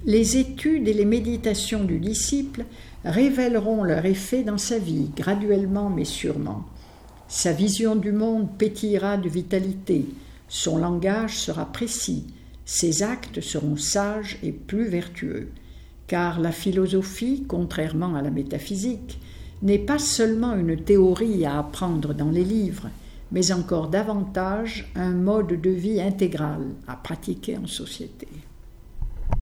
Les études et les méditations du disciple révéleront leur effet dans sa vie, graduellement mais sûrement. Sa vision du monde pétillera de vitalité, son langage sera précis, ses actes seront sages et plus vertueux. Car la philosophie, contrairement à la métaphysique, n'est pas seulement une théorie à apprendre dans les livres, mais encore davantage un mode de vie intégral à pratiquer en société.